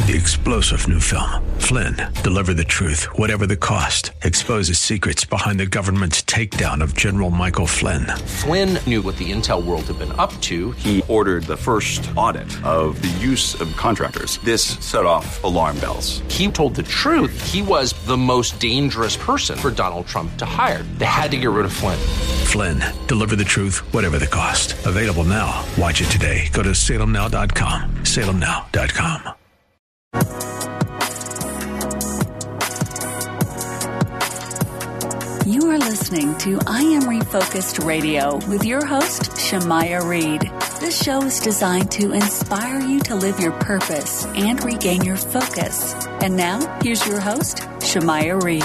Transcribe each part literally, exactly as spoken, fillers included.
The explosive new film, Flynn, deliver the truth, whatever the cost, exposes secrets behind the government's takedown of General Michael Flynn. Flynn knew what the intel world had been up to. He ordered the first audit of the use of contractors. This set off alarm bells. He told the truth. He was the most dangerous person for Donald Trump to hire. They had to get rid of Flynn. Flynn, deliver the truth, whatever the cost. Available now. Watch it today. Go to salem now dot com. salem now dot com. You are listening to I Am Refocused Radio with your host, Shamaya Reed. This show is designed to inspire you to live your purpose and regain your focus. And now, here's your host, Shamaya Reed.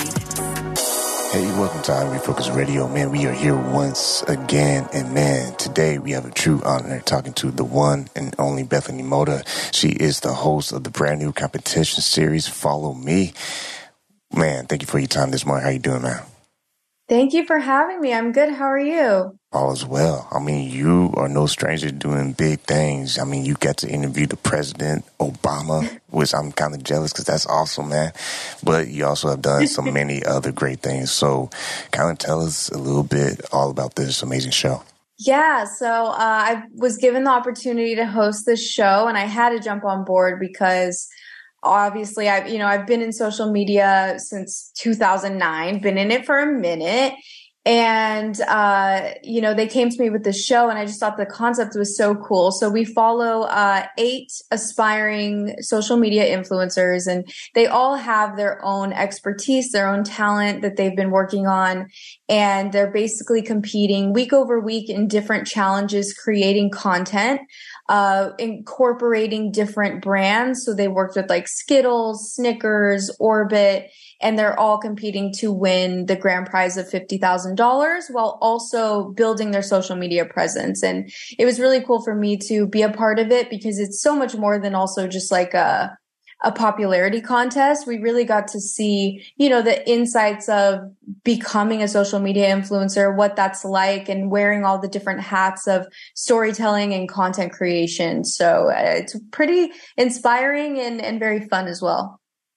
Hey, welcome to I Am Refocused Radio. Man, we are here once again. And man, today we have a true honor talking to the one and only Bethany Mota. She is the host of the brand new competition series, Follow Me. Man, thank you for your time this morning. How you doing, man? Thank you for having me. I'm good. How are you? All is well. I mean, you are no stranger to doing big things. I mean, you got to interview the president, Obama, which I'm kind of jealous because that's awesome, man. But you also have done so many other great things. So kind of tell us a little bit all about this amazing show. Yeah, so uh, I was given the opportunity to host this show, and I had to jump on board because obviously, I've, you know, I've been in social media since two thousand nine, been in it for a minute. And, uh, you know, they came to me with this show and I just thought the concept was so cool. So we follow, uh, eight aspiring social media influencers, and they all have their own expertise, their own talent that they've been working on. And they're basically competing week over week in different challenges, creating content, uh, incorporating different brands. So they worked with like Skittles, Snickers, Orbit, and they're all competing to win the grand prize of fifty thousand dollars while also building their social media presence. And it was really cool for me to be a part of it because it's so much more than also just like a, a popularity contest. We really got to see, you know, the insights of becoming a social media influencer, what that's like, and wearing all the different hats of storytelling and content creation. So uh, it's pretty inspiring and, and very fun as well.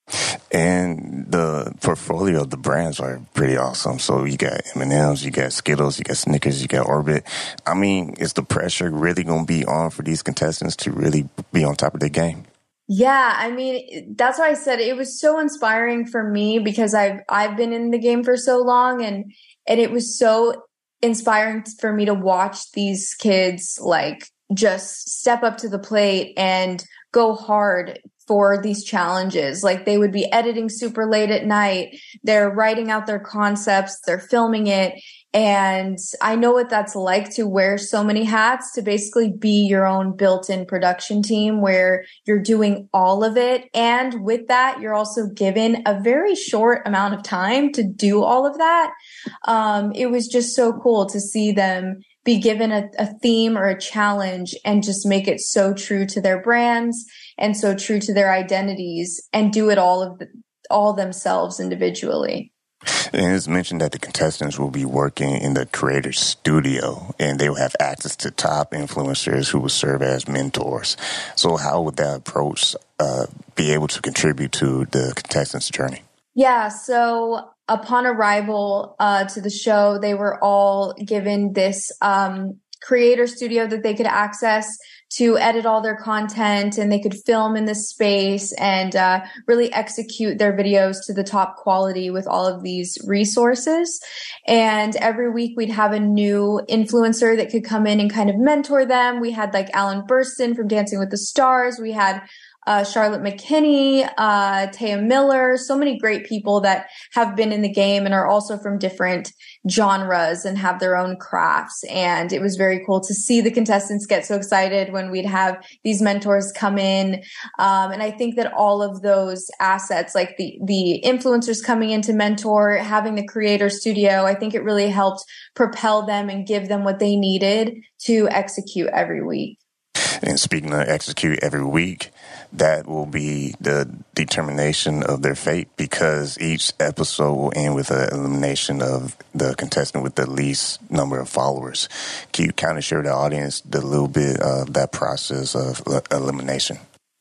And the portfolio of the brands are pretty awesome. So you got M and M's, you got Skittles, you got Snickers, you got Orbit. I mean, is the pressure really going to be on for these contestants to really be on top of their game? Yeah, I mean, that's why I said it was so inspiring for me because I've I've been in the game for so long, and and it was so inspiring for me to watch these kids like just step up to the plate and go hard for these challenges. Like they would be editing super late at night. They're writing out their concepts. They're filming it. And I know what that's like to wear so many hats, to basically be your own built-in production team where you're doing all of it. And with that, you're also given a very short amount of time to do all of that. Um, it was just so cool to see them be given a, a theme or a challenge and just make it so true to their brands and so true to their identities and do it all of the, all themselves individually. And it's mentioned that the contestants will be working in the creator studio and they will have access to top influencers who will serve as mentors. So how would that approach uh, be able to contribute to the contestants' journey? Yeah, so upon arrival uh, to the show, they were all given this um, creator studio that they could access to edit all their content, and they could film in this space and uh, really execute their videos to the top quality with all of these resources. And every week we'd have a new influencer that could come in and kind of mentor them. We had like Alan Burstyn from Dancing with the Stars. We had Uh, Charlotte McKinney, uh, Taya Miller, so many great people that have been in the game and are also from different genres and have their own crafts. And it was very cool to see the contestants get so excited when we'd have these mentors come in. Um, and I think that all of those assets, like the, the influencers coming in to mentor, having the creator studio, I think it really helped propel them and give them what they needed to execute every week. And speaking of execute every week, that will be the determination of their fate because each episode will end with an elimination of the contestant with the least number of followers. Can you kind of share with the audience the little bit of that process of elimination?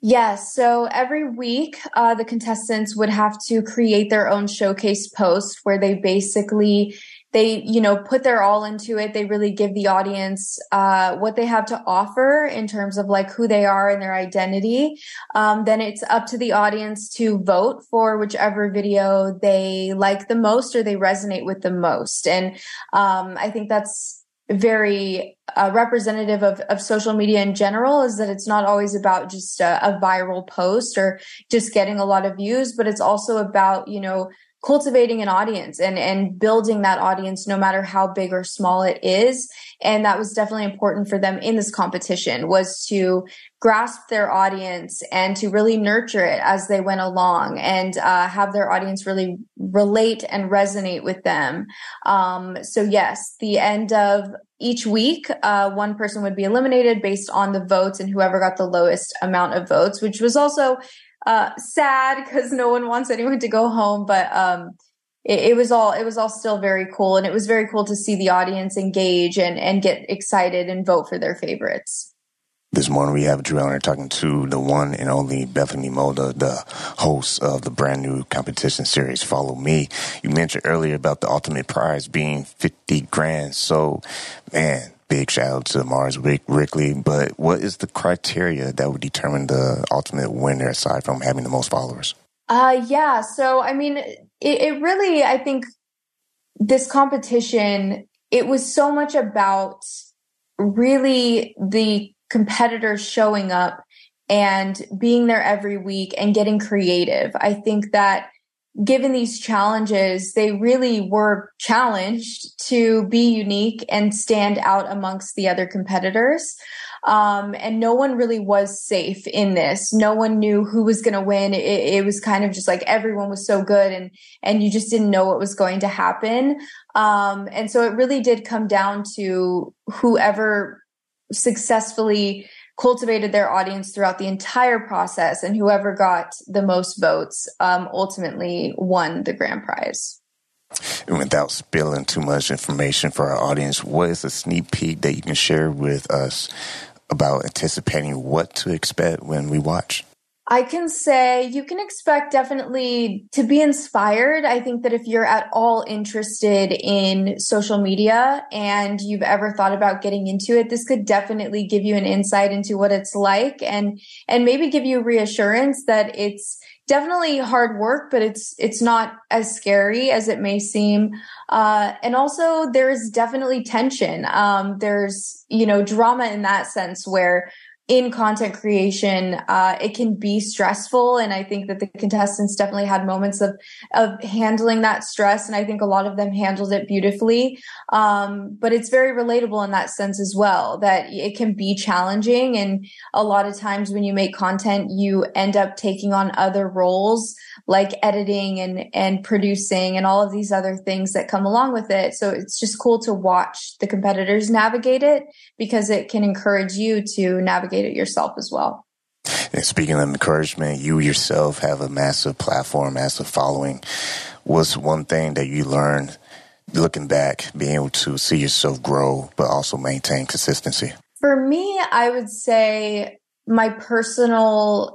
Yes. So every week, uh, the contestants would have to create their own showcase post where they basically, they, you know, put their all into it. They really give the audience uh, what they have to offer in terms of like who they are and their identity. Um, then it's up to the audience to vote for whichever video they like the most or they resonate with the most. And um, I think that's very uh, representative of, of social media in general, is that it's not always about just a, a viral post or just getting a lot of views, but it's also about, you know, cultivating an audience and, and building that audience no matter how big or small it is. And that was definitely important for them in this competition, was to grasp their audience and to really nurture it as they went along and uh, have their audience really relate and resonate with them. Um, so yes, the end of each week, uh, one person would be eliminated based on the votes and whoever got the lowest amount of votes, which was also uh, sad because no one wants anyone to go home. But um, it, it was all it was all still very cool, and it was very cool to see the audience engage and and get excited and vote for their favorites. This morning we have Drew Elner talking to the one and only Bethany Mota, the host of the brand new competition series, Follow Me. You mentioned earlier about the ultimate prize being fifty grand. So, man, big shout out to Mars Rick- Rickley. But what is the criteria that would determine the ultimate winner aside from having the most followers? Uh, yeah. So, I mean, it, it really, I think this competition, it was so much about really the competitors showing up and being there every week and getting creative. I think that given these challenges, they really were challenged to be unique and stand out amongst the other competitors. Um, and no one really was safe in this. No one knew who was going to win. It, it was kind of just like everyone was so good and, and you just didn't know what was going to happen. Um, and so it really did come down to whoever successfully cultivated their audience throughout the entire process, and whoever got the most votes um, ultimately won the grand prize. And without spilling too much information for our audience, what is a sneak peek that you can share with us about anticipating what to expect when we watch? I can say you can expect definitely to be inspired. I think that if you're at all interested in social media and you've ever thought about getting into it, this could definitely give you an insight into what it's like and, and maybe give you reassurance that it's definitely hard work, but it's, it's not as scary as it may seem. Uh, and also there's definitely tension. Um, there's, you know, drama in that sense where in content creation, uh, it can be stressful. And I think that the contestants definitely had moments of, of handling that stress. And I think a lot of them handled it beautifully. Um, but it's very relatable in that sense as well, that it can be challenging. And a lot of times when you make content, you end up taking on other roles like editing and, and producing and all of these other things that come along with it. So it's just cool to watch the competitors navigate it because it can encourage you to navigate it yourself as well. And speaking of encouragement, you yourself have a massive platform, massive following. What's one thing that you learned looking back, being able to see yourself grow, but also maintain consistency? For me, I would say my personal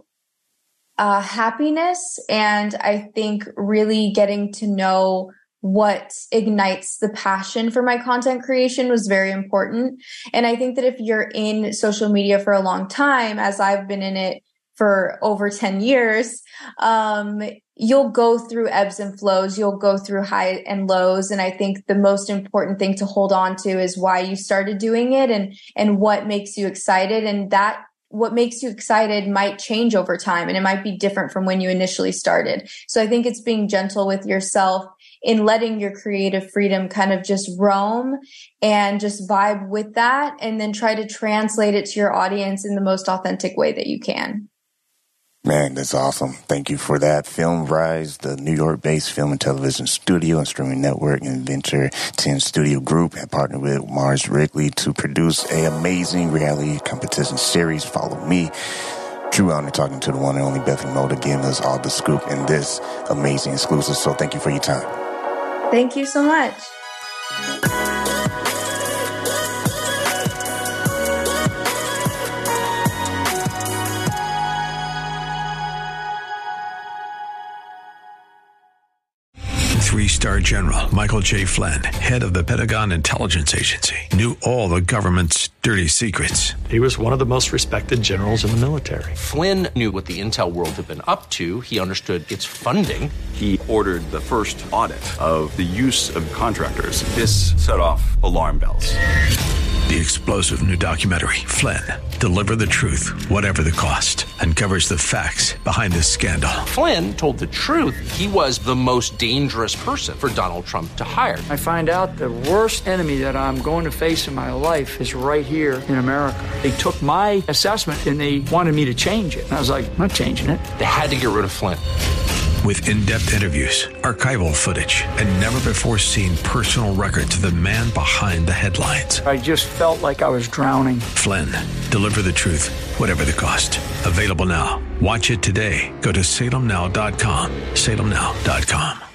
uh, happiness, and I think really getting to know what ignites the passion for my content creation was very important. And I think that if you're in social media for a long time, as I've been in it for over ten years, um, you'll go through ebbs and flows. You'll go through high and lows. And I think the most important thing to hold on to is why you started doing it and, and what makes you excited. And that what makes you excited might change over time, and it might be different from when you initially started. So I think it's being gentle with yourself in letting your creative freedom kind of just roam and just vibe with that, and then try to translate it to your audience in the most authentic way that you can. Man, that's awesome. Thank you for that. Film Rise, the New York-based film and television studio and streaming network and Venture ten Studio Group, have partnered with Mars Rickley to produce an amazing reality competition series, Follow Me. Drew Elner talking to the one and only Bethany Mota, giving us all the scoop in this amazing exclusive. So thank you for your time. Thank you so much. Three-star general Michael J. Flynn, head of the Pentagon Intelligence Agency, knew all the government's dirty secrets. He was one of the most respected generals in the military. Flynn knew what the intel world had been up to. He understood its funding. He ordered the first audit of the use of contractors. This set off alarm bells. The explosive new documentary, Flynn, Deliver the Truth, Whatever the Cost, uncovers the facts behind this scandal. Flynn told the truth. He was the most dangerous person for Donald Trump to hire. I find out the worst enemy that I'm going to face in my life is right here in America. They took my assessment and they wanted me to change it. And I was like, I'm not changing it. They had to get rid of Flynn. With in-depth interviews, archival footage, and never-before-seen personal records of the man behind the headlines. I just felt like I was drowning. Flynn, Deliver the Truth, Whatever the Cost. Available now. Watch it today. Go to salem now dot com. salem now dot com.